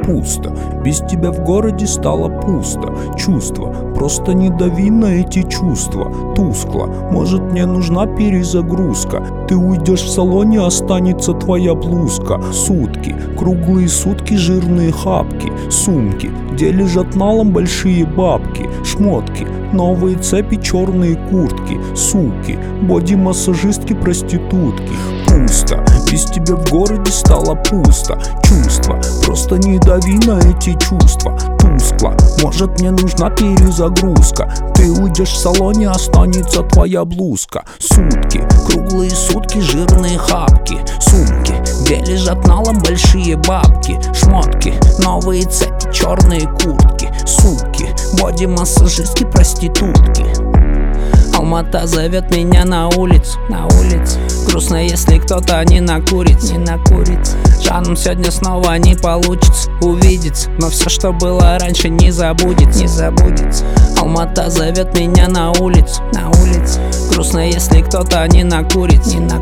Пусто, без тебя в городе стало пусто. Чувства, просто не дави на эти чувства. Тускло, может мне нужна перезагрузка. Ты уйдешь в салоне, останется твоя блузка. Сутки, круглые сутки, жирные хапки. Сумки, где лежат налом большие бабки. Шмотки, новые цепи, черные куртки. Суки, боди-массажистки, проститутки. Пусто, без тебя в городе стало пусто. Чувства, просто не дави на эти чувства. Тускло, может мне нужна перезагрузка. Ты уйдешь в салоне, останется твоя блузка. Сутки, круглые сутки, жирные хапки. Сумки, где лежат налом большие бабки. Шмотки, новые цепи, черные куртки. Суки, боди-массажистки, проститутки. Алмата зовет меня на улицу, Грустно, если кто-то не накурит, Жаном сегодня снова не получится увидеться, но все, что было раньше, не забудется. Алмата зовет меня на улицу, Грустно, если кто-то не накурит,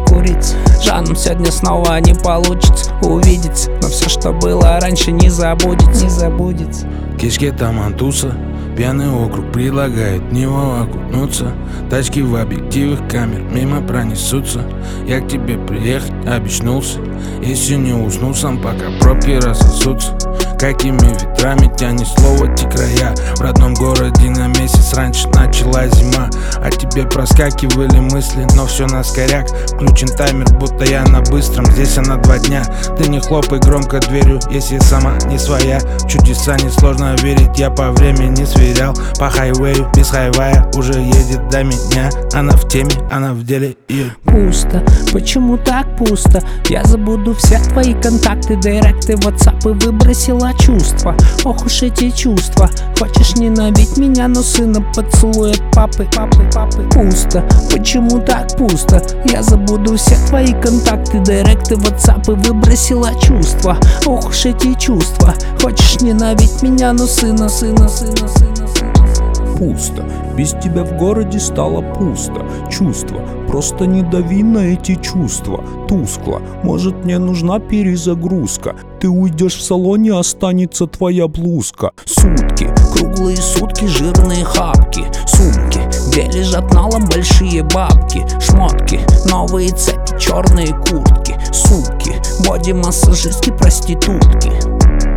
Жаном сегодня снова не получится увидеться, но все, что было раньше, не забудется. Кешке таман туса, пьяный округ предлагает в него окунуться. Тачки в объективах камер мимо пронесутся. Я к тебе приехать обещнулся. Если не уснул сам, пока пробки рассосутся. Какими ветрами тянет слово те края. В родном городе на месяц раньше начала зима. О тебе проскакивали мысли, но все на скоряк. Включен таймер, будто я на быстром, здесь она 2 дня. Ты не хлопай громко дверью, если сама не своя. В чудеса несложно верить, я по времени сверял. По хайвею, без хайвая, уже едет до меня. Она в теме, она в деле и... Пусто, почему так пусто? Я забуду все твои контакты, директы, ватсапы, выбросила чувства. Ох уж эти чувства. Хочешь ненавидеть меня, но сына поцелуй от папы. Пусто, почему так пусто? Я забуду все твои контакты, директы, ватсапы, выбросила чувства. Ох уж эти чувства. Хочешь ненавидеть меня, но сына. Пусто, без тебя в городе стало пусто. Чувства, просто не дави на эти чувства. Тускло, может мне нужна перезагрузка. Ты уйдешь в салоне, останется твоя блузка. Сутки, круглые сутки, жирные хапки. Сумки, где лежат налом большие бабки. Шмотки, новые цепи, черные куртки. Суки, боди-массажистки, проститутки.